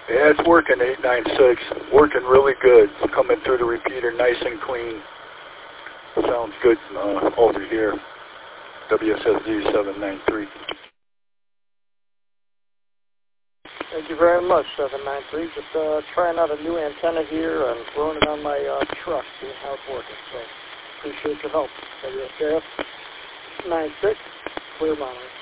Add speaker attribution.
Speaker 1: Yeah, it's working, 896. Working really good. It's coming through the repeater nice and clean. Sounds good over here. WSSD 793.
Speaker 2: Thank you very much, 793. Just trying out a new antenna here and throwing it on my truck, seeing how it's working. So appreciate your help. WSJF 96, clear monitor.